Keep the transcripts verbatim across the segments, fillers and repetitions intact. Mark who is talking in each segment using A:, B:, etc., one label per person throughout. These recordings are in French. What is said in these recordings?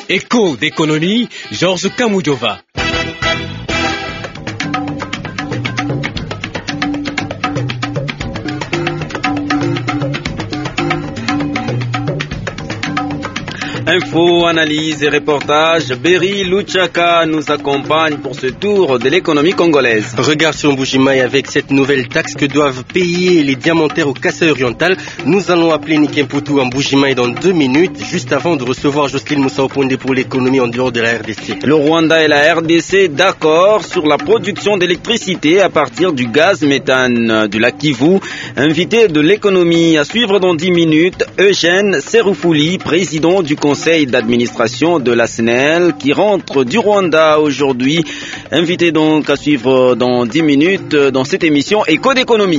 A: Écho d'économie, Georges Kamoudova.
B: Info, analyse et reportage, Berry Luchaka nous accompagne pour ce tour de l'économie congolaise.
C: Regard sur Mbujimaï avec cette nouvelle taxe que doivent payer les diamantaires au Kasaï oriental. Nous allons appeler Niké Mputu à Mbujimaï dans deux minutes, juste avant de recevoir Jocelyne Moussa Oponde pour l'économie en dehors de la R D C.
B: Le Rwanda et la R D C d'accord sur la production d'électricité à partir du gaz méthane du lac Kivu. Invité de l'économie à suivre dans dix minutes, Eugène Seroufouli, président du conseil Conseil d'administration de la S N E L qui rentre du Rwanda aujourd'hui. Invité donc à suivre dans dix minutes dans cette émission Éco d'économie.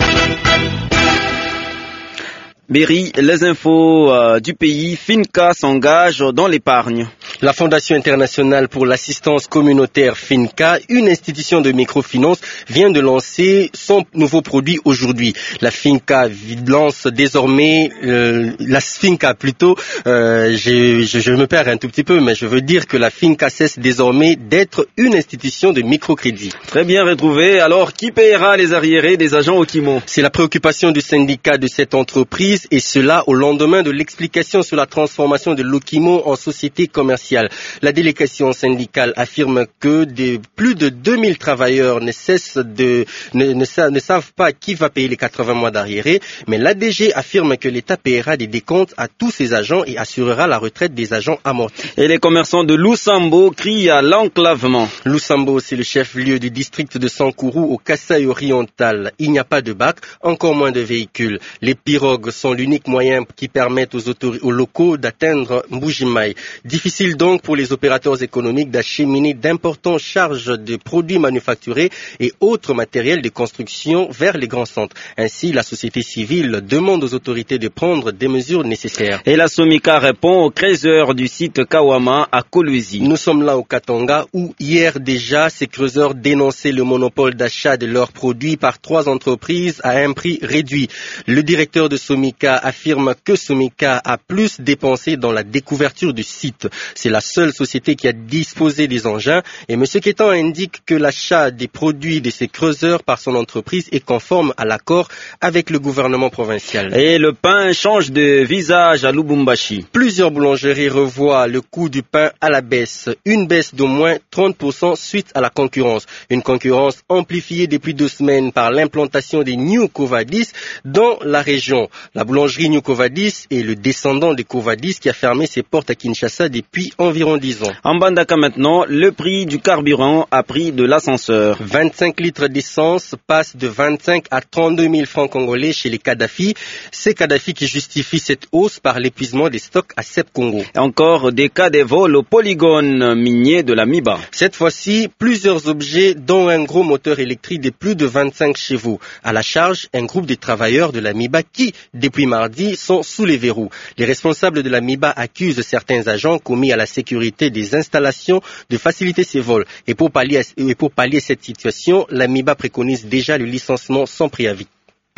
B: Berry, les infos euh, du pays, Finca s'engage dans l'épargne.
C: La Fondation internationale pour l'assistance communautaire Finca, une institution de microfinance, vient de lancer son nouveau produit aujourd'hui. La Finca lance désormais, euh, la Finca plutôt, euh, je, je, je me perds un tout petit peu, mais je veux dire que la Finca cesse désormais d'être une institution de microcrédit.
B: Très bien retrouvé. Alors, qui paiera les arriérés des agents Okimo?
C: C'est la préoccupation du syndicat de cette entreprise, et cela au lendemain de l'explication sur la transformation de l'Okimo en société commerciale. La délégation syndicale affirme que de, plus de deux mille travailleurs ne cessent de, ne, ne, ne savent pas qui va payer les quatre-vingts mois d'arriérés, mais l'A D G affirme que l'État paiera des décomptes à tous ses agents et assurera la retraite des agents amortis.
B: Et les commerçants de Lusambo crient à l'enclavement.
C: Lusambo, c'est le chef-lieu du district de Sankourou au Kasaï oriental. Il n'y a pas de bac, encore moins de véhicules. Les pirogues sont l'unique moyen qui permet aux, autori- aux locaux d'atteindre Mbujimaï. Difficile donc pour les opérateurs économiques d'acheminer d'importantes charges de produits manufacturés et autres matériels de construction vers les grands centres. Ainsi, la société civile demande aux autorités de prendre des mesures nécessaires.
B: Et la Somika répond aux creuseurs du site Kawama à Kolwezi.
C: Nous sommes là au Katanga où hier déjà ces creuseurs dénonçaient le monopole d'achat de leurs produits par trois entreprises à un prix réduit. Le directeur de Somika affirme que Somika a plus dépensé dans la découverture du site. C'est la seule société qui a disposé des engins et M. Kétan indique que l'achat des produits de ces creuseurs par son entreprise est conforme à l'accord avec le gouvernement provincial.
B: Et le pain change de visage à Lubumbashi.
C: Plusieurs boulangeries revoient le coût du pain à la baisse. Une baisse d'au moins trente pour cent suite à la concurrence. Une concurrence amplifiée depuis deux semaines par l'implantation des New Covadis dans la région. La boulangerie New Covadis est le descendant de Covadis qui a fermé ses portes à Kinshasa depuis environ dix ans.
B: En Bandaka maintenant, le prix du carburant a pris de l'ascenseur.
C: vingt-cinq litres d'essence passent de vingt-cinq à trente-deux mille francs congolais chez les Kadhafi. C'est Kadhafi qui justifie cette hausse par l'épuisement des stocks à Sep Congo.
B: Et encore des cas de vol au polygone minier de la Miba.
C: Cette fois-ci, plusieurs objets dont un gros moteur électrique de plus de vingt-cinq chevaux. À la charge, un groupe de travailleurs de la Miba qui, depuis mardi, sont sous les verrous. Les responsables de la Miba accusent certains agents commis à la sécurité des installations de faciliter ces vols. Et pour pallier, et pour pallier cette situation, la Miba préconise déjà le licenciement sans préavis.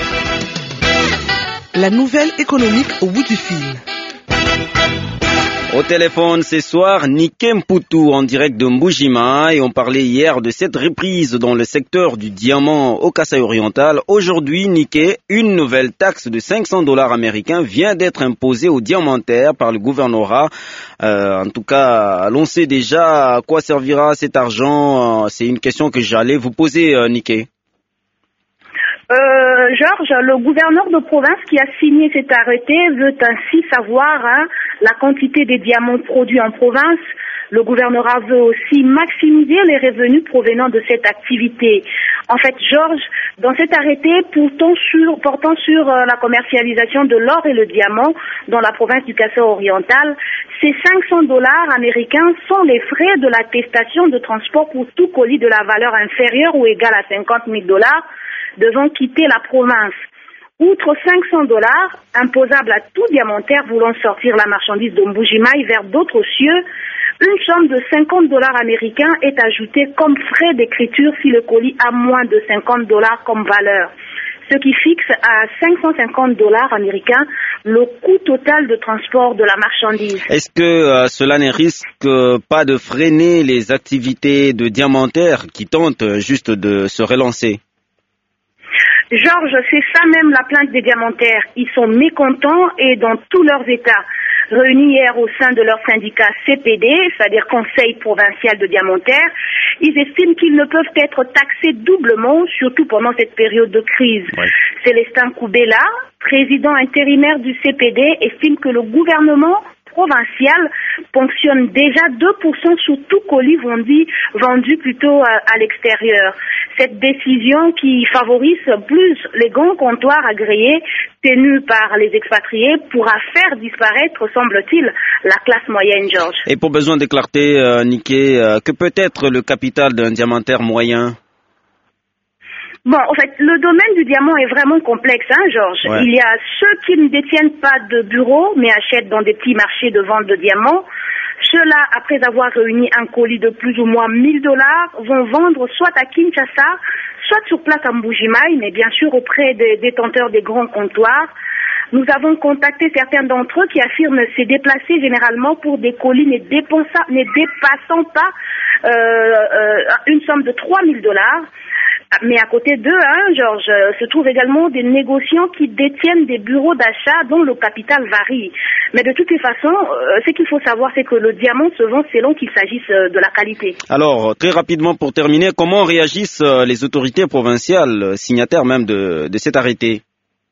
D: La nouvelle économique au bout du fil.
B: Au téléphone ce soir, Niké Mputu en direct de Mbujima et on parlait hier de cette reprise dans le secteur du diamant au Kasaï oriental. Aujourd'hui, Niké, une nouvelle taxe de cinq cents dollars américains vient d'être imposée aux diamantaires par le gouvernorat. Euh, en tout cas, l'on sait déjà à quoi servira cet argent. C'est une question que j'allais vous poser, Niké.
E: Euh, Georges, le gouverneur de province qui a signé cet arrêté veut ainsi savoir hein, la quantité des diamants produits en province. Le gouvernorat veut aussi maximiser les revenus provenant de cette activité. En fait, Georges, dans cet arrêté portant sur, portant sur euh, la commercialisation de l'or et le diamant dans la province du Kasaï oriental, ces cinq cents dollars américains sont les frais de l'attestation de transport pour tout colis de la valeur inférieure ou égale à cinquante mille dollars devant quitter la province. Outre cinq cents dollars, imposables à tout diamantaire voulant sortir la marchandise de Mbujimaï vers d'autres cieux, une somme de cinquante dollars américains est ajoutée comme frais d'écriture si le colis a moins de cinquante dollars comme valeur. ce qui fixe à cinq cent cinquante dollars américains le coût total de transport de la marchandise.
B: Est-ce que euh, cela ne risque pas de freiner les activités de diamantaires qui tentent juste de se relancer?
E: Georges, c'est ça même la plainte des diamantaires. Ils sont mécontents et dans tous leurs états. Réunis hier au sein de leur syndicat C P D, c'est-à-dire Conseil provincial de diamantaires, ils estiment qu'ils ne peuvent être taxés doublement, surtout pendant cette période de crise. Ouais. Célestin Koubela, président intérimaire du C P D, estime que le gouvernement provincial ponctionne déjà deux pour cent sur tout colis vendu, vendu plutôt à, à l'extérieur. Cette décision qui favorise plus les grands comptoirs agréés tenus par les expatriés pourra faire disparaître, semble-t-il, la classe moyenne, Georges.
B: Et pour besoin de clarté, euh, Niké, euh, que peut être le capital d'un diamantaire moyen?
E: Bon, en fait, le domaine du diamant est vraiment complexe, hein, Georges. Ouais. Il y a ceux qui ne détiennent pas de bureau, mais achètent dans des petits marchés de vente de diamants. Ceux-là, après avoir réuni un colis de plus ou moins mille dollars, vont vendre soit à Kinshasa, soit sur place à Mbuji-Mayi, mais bien sûr auprès des détenteurs des grands comptoirs. Nous avons contacté certains d'entre eux qui affirment se déplacer généralement pour des colis ne, dépensant, ne dépassant pas euh, euh, une somme de trois mille dollars. Mais à côté d'eux, hein, Georges, se trouvent également des négociants qui détiennent des bureaux d'achat dont le capital varie. Mais de toutes les façons, euh, ce qu'il faut savoir, c'est que le diamant se vend selon qu'il s'agisse de la qualité. Alors,
B: très rapidement pour terminer, comment réagissent les autorités provinciales, signataires même de, de cet arrêté?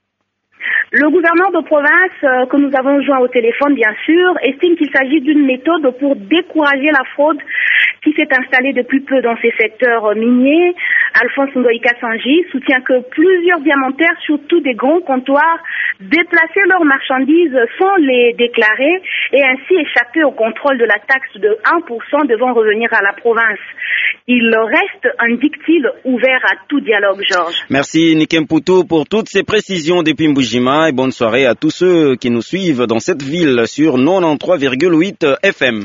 E: Le gouverneur de province, euh, que nous avons joint au téléphone, bien sûr, estime qu'il s'agit d'une méthode pour décourager la fraude qui s'est installée depuis peu dans ces secteurs miniers. Alphonse Ngoïka Sanji soutient que plusieurs diamantaires, surtout des grands comptoirs, déplaçaient leurs marchandises sans les déclarer et ainsi échapper au contrôle de la taxe de un pour cent devant revenir à la province. Il reste, indique-t-il, ouvert à tout dialogue, Georges.
B: Merci Niké Mputu pour toutes ces précisions depuis Mbuji-Mayi et bonne soirée à tous ceux qui nous suivent dans cette ville sur quatre-vingt-treize virgule huit F M.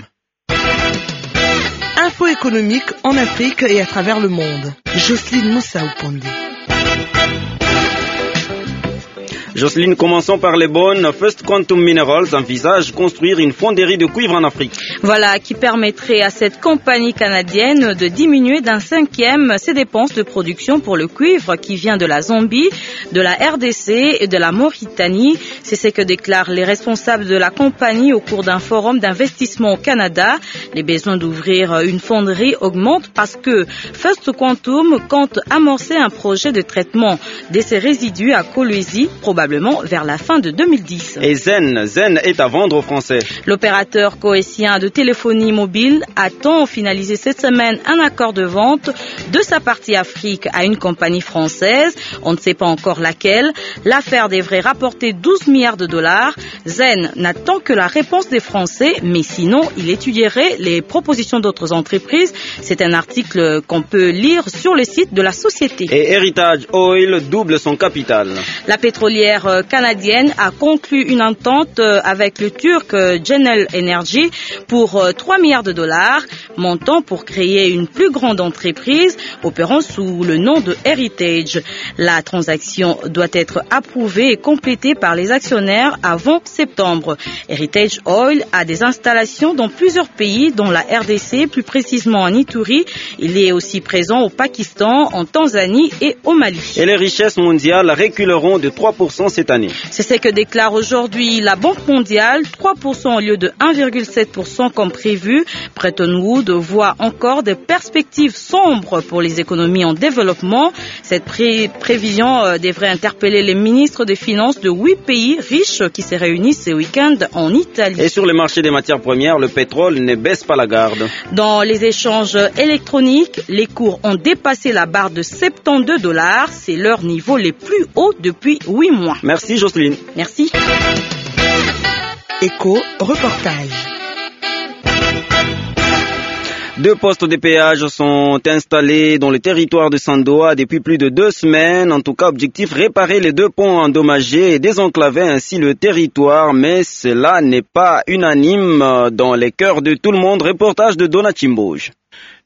D: Info économique en Afrique et à travers le monde. Jocelyne Moussa Oupondé.
B: Jocelyne, commençons par les bonnes. First Quantum Minerals envisage construire une fonderie de cuivre en Afrique.
F: Voilà, qui permettrait à cette compagnie canadienne de diminuer d'un cinquième ses dépenses de production pour le cuivre qui vient de la Zambie, de la R D C et de la Mauritanie. C'est ce que déclarent les responsables de la compagnie au cours d'un forum d'investissement au Canada. Les besoins d'ouvrir une fonderie augmentent parce que First Quantum compte amorcer un projet de traitement de ces résidus à Kolwezi, probablement vers la fin de deux mille dix.
B: Et Zen, Zen est à vendre aux Français.
F: L'opérateur coétien de téléphonie mobile attend finaliser cette semaine un accord de vente de sa partie Afrique à une compagnie française. On ne sait pas encore laquelle. L'affaire devrait rapporter douze milliards de dollars. Zen n'attend que la réponse des Français, mais sinon, il étudierait les propositions d'autres entreprises. C'est un article qu'on peut lire sur le site de la société.
B: Et Heritage Oil double son capital.
F: La pétrolière canadienne a conclu une entente avec le turc Genel Energy pour trois milliards de dollars, montant pour créer une plus grande entreprise opérant sous le nom de Heritage. La transaction doit être approuvée et complétée par les actionnaires avant septembre. Heritage Oil a des installations dans plusieurs pays, dont la R D C, plus précisément en Ituri. Il est aussi présent au Pakistan, en Tanzanie et au Mali.
B: Et les richesses mondiales reculeront de trois pour cent cette année.
F: C'est ce que déclare aujourd'hui la Banque mondiale, trois pour cent au lieu de un virgule sept pour cent comme prévu. Bretton Woods voit encore des perspectives sombres pour les économies en développement. Cette pré- prévision euh, devrait interpeller les ministres des Finances de huit pays riches qui se réunissent ce week-end en Italie.
B: Et sur le marché des matières premières, le pétrole ne baisse pas la garde.
F: Dans les échanges électroniques, les cours ont dépassé la barre de soixante-douze dollars. C'est leur niveau les plus hauts depuis huit mois.
B: Merci Jocelyne.
F: Merci.
D: Écho, reportage.
B: Deux postes de péage sont installés dans le territoire de Sandoa depuis plus de deux semaines. En tout cas, objectif, réparer les deux ponts endommagés et désenclaver ainsi le territoire. Mais cela n'est pas unanime dans les cœurs de tout le monde. Reportage de Dona Chimboj.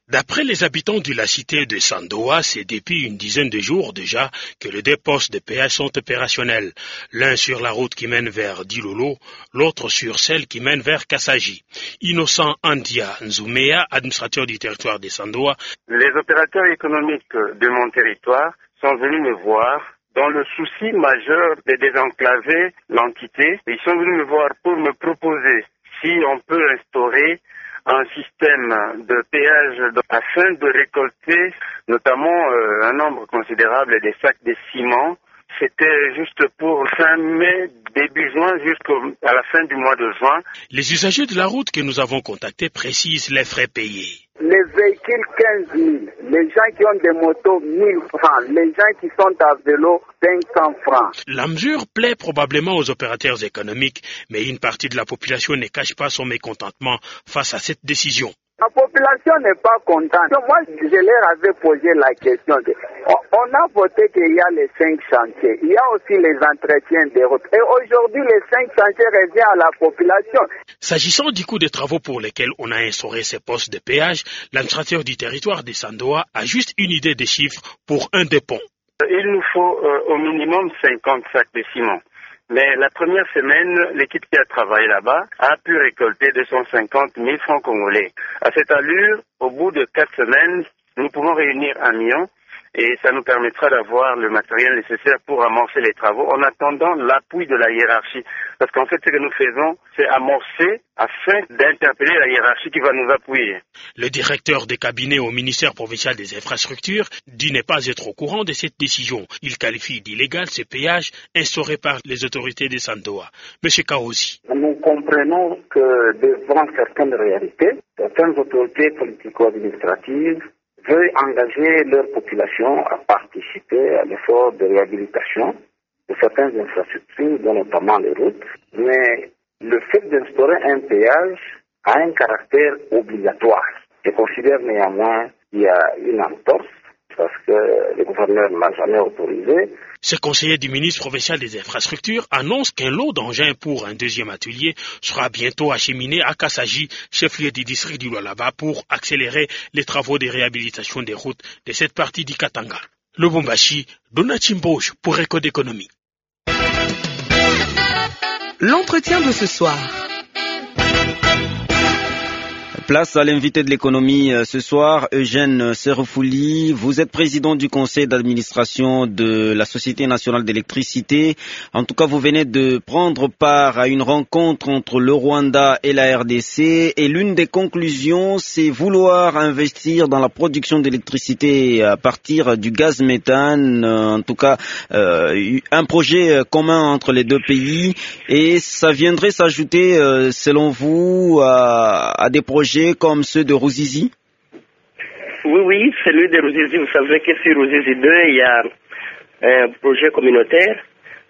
A: D'après les habitants de la cité de Sandoa, c'est depuis une dizaine de jours déjà que les deux postes de péage sont opérationnels. L'un sur la route qui mène vers Dilolo, l'autre sur celle qui mène vers Kassaji. Innocent Andia Nzumea, administrateur du territoire de Sandoa.
G: Les opérateurs économiques de mon territoire sont venus me voir dans le souci majeur de désenclaver l'entité. Ils sont venus me voir pour me proposer si on peut instaurer un système de péage afin de récolter notamment euh, un nombre considérable des sacs de ciment. C'était juste pour fin mai, début juin, jusqu'à la fin du mois de juin.
A: Les usagers de la route que nous avons contactés précisent les frais payés.
H: Les véhicules quinze mille, les gens qui ont des motos mille francs, les gens qui sont à vélo cinq cents francs.
A: La mesure plaît probablement aux opérateurs économiques, mais une partie de la population ne cache pas son mécontentement face à cette décision.
H: La population n'est pas contente. Moi, je leur avais posé la question. De, on a voté qu'il y a les cinq chantiers. Il y a aussi les entretiens des routes. Et aujourd'hui, les cinq chantiers reviennent à la population.
A: S'agissant du coût des travaux pour lesquels on a instauré ces postes de péage, l'administrateur du territoire de Sandoa a juste une idée des chiffres pour un des ponts.
G: Il nous faut euh, au minimum cinquante sacs de ciment. Mais la première semaine, l'équipe qui a travaillé là-bas a pu récolter deux cent cinquante mille francs congolais. À cette allure, au bout de quatre semaines, nous pouvons réunir un million et ça nous permettra d'avoir le matériel nécessaire pour amorcer les travaux en attendant l'appui de la hiérarchie. Parce qu'en fait, ce que nous faisons, c'est amorcer afin d'interpeller la hiérarchie qui va nous appuyer.
A: Le directeur des cabinets au ministère provincial des infrastructures dit ne pas être au courant de cette décision. Il qualifie d'illégal ce péage instauré par les autorités de Sandoa. Monsieur Kaosi.
H: Nous comprenons que devant certaines réalités, certaines autorités politico-administratives veulent engager leur population à participer à l'effort de réhabilitation de certaines infrastructures, dont notamment les routes. Mais le fait d'instaurer un péage a un caractère obligatoire. Je considère néanmoins qu'il y a une entorse parce que le gouverneur ne l'a jamais autorisé.
A: Ce conseiller du ministre provincial des infrastructures annonce qu'un lot d'engins pour un deuxième atelier sera bientôt acheminé à Kassaji, chef-lieu du district du Lualaba, pour accélérer les travaux de réhabilitation des routes de cette partie du Katanga. Lubumbashi, Donachimbosh pour Éco d'économie.
D: L'entretien de ce soir.
B: Place à l'invité de l'économie ce soir, Eugène Serofouli. Vous êtes président du conseil d'administration de la Société nationale d'électricité. En tout cas, vous venez de prendre part à une rencontre entre le Rwanda et la R D C. Et l'une des conclusions, c'est vouloir investir dans la production d'électricité à partir du gaz méthane. En tout cas, euh, un projet commun entre les deux pays. Et ça viendrait s'ajouter, euh, selon vous, à, à des projets comme ceux de Ruzizi?
I: Oui, oui, celui de Ruzizi. Vous savez que sur Ruzizi deux, il y a un projet communautaire.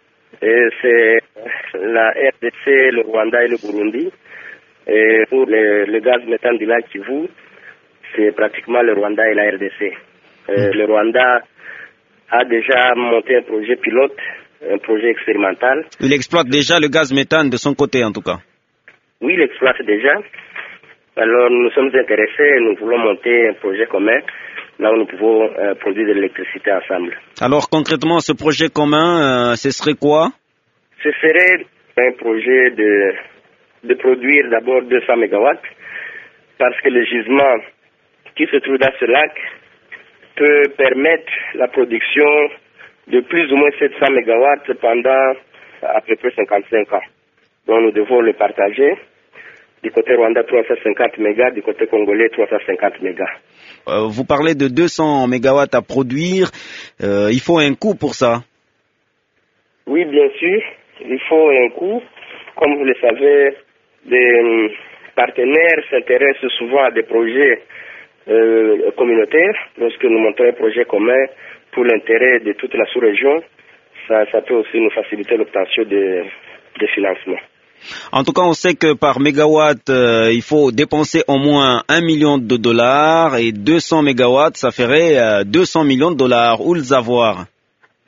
I: Et c'est la R D C, le Rwanda et le Burundi. Et pour le, le gaz méthane du lac Kivu, c'est pratiquement le Rwanda et la R D C. Et le Rwanda a déjà monté un projet pilote, un projet expérimental.
B: Il exploite déjà le gaz méthane de son côté, en tout cas.
I: Oui, il exploite déjà. Alors nous sommes intéressés, nous voulons monter un projet commun, là où nous pouvons euh, produire de l'électricité ensemble.
B: Alors concrètement, ce projet commun, euh, ce serait quoi?
I: Ce serait un projet de, de produire d'abord deux cents mégawatts, parce que le gisement qui se trouve dans ce lac peut permettre la production de plus ou moins sept cents mégawatts pendant à peu près cinquante-cinq ans. Donc nous devons le partager. Du côté Rwanda, trois cent cinquante mégas, du côté congolais, trois cent cinquante mégas.
B: Euh, vous parlez de deux cents mégawatts à produire. Euh, il faut un coût pour ça?
I: Oui, bien sûr. Il faut un coût. Comme vous le savez, les partenaires s'intéressent souvent à des projets euh, communautaires. Lorsque nous montons un projet commun pour l'intérêt de toute la sous-région, ça, ça peut aussi nous faciliter l'obtention de, de financement.
B: En tout cas, on sait que par mégawatt, euh, il faut dépenser au moins un million de dollars et deux cents mégawatts, ça ferait euh, deux cents millions de dollars. Où les avoir?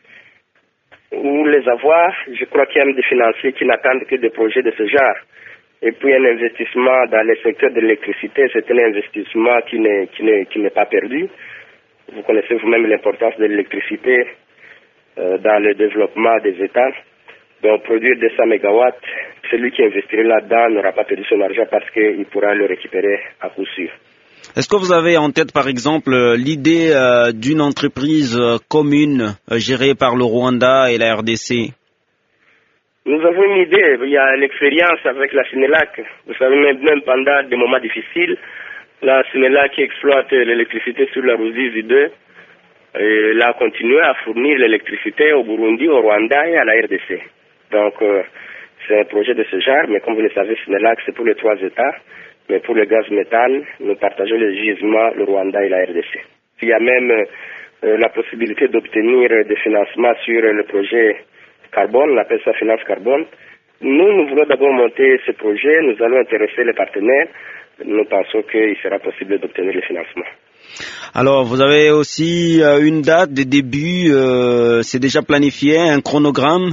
I: Où les avoir? Je crois qu'il y a des financiers qui n'attendent que des projets de ce genre. Et puis un investissement dans le secteur de l'électricité, c'est un investissement qui n'est, qui n'est, qui n'est pas perdu. Vous connaissez vous-même l'importance de l'électricité euh, dans le développement des États. Donc produire deux cents mégawatts, celui qui investirait là-dedans n'aura pas perdu son argent parce qu'il pourra le récupérer à coup sûr.
B: Est-ce que vous avez en tête, par exemple, l'idée euh, d'une entreprise euh, commune euh, gérée par le Rwanda et la R D C?
I: Nous avons une idée. Il y a l'expérience avec la Sénélac. Vous savez, même, même pendant des moments difficiles, la Sénélac qui exploite l'électricité sur la Ruzizi deux, elle a continué à fournir l'électricité au Burundi, au Rwanda et à la R D C. Donc, euh, c'est un projet de ce genre, mais comme vous le savez, Sénélac, c'est pour les trois États. Mais pour le gaz méthane, nous partageons les gisements, le Rwanda et la R D C. Il y a même euh, la possibilité d'obtenir des financements sur le projet carbone, on appelle ça finance carbone. Nous, nous voulons d'abord monter ce projet, nous allons intéresser les partenaires. Nous pensons qu'il sera possible d'obtenir les financements.
B: Alors, vous avez aussi euh, une date de début, euh, c'est déjà planifié, un chronogramme?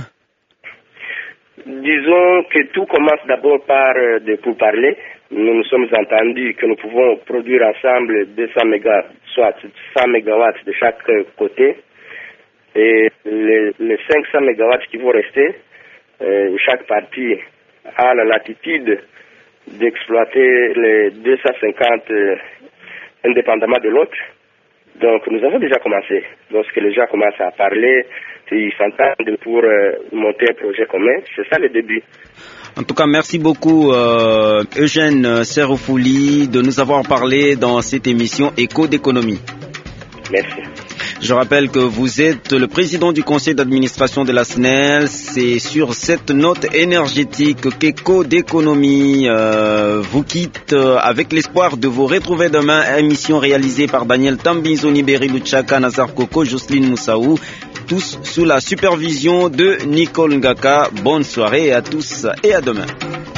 I: Disons que tout commence d'abord par euh, des pourparlers. Nous nous sommes entendus que nous pouvons produire ensemble deux cents mégawatts, soit cent mégawatts de chaque côté. Et les, les cinq cents mégawatts qui vont rester, euh, chaque partie a la latitude d'exploiter les deux cent cinquante euh, indépendamment de l'autre. Donc nous avons déjà commencé. Lorsque les gens commencent à parler, ils s'entendent pour euh, monter un projet commun. C'est ça le début.
B: En tout cas, merci beaucoup euh, Eugène Seroufouli de nous avoir parlé dans cette émission Écho d'économie.
I: Merci.
B: Je rappelle que vous êtes le président du conseil d'administration de la S N E L. C'est sur cette note énergétique qu'Écho d'économie euh, vous quitte euh, avec l'espoir de vous retrouver demain. Émission réalisée par Daniel Tambinzoni, Beri Luchaka, Nazar Koko, Jocelyne Moussaou. Tous sous la supervision de Nicole Ngaka. Bonne soirée à tous et à demain.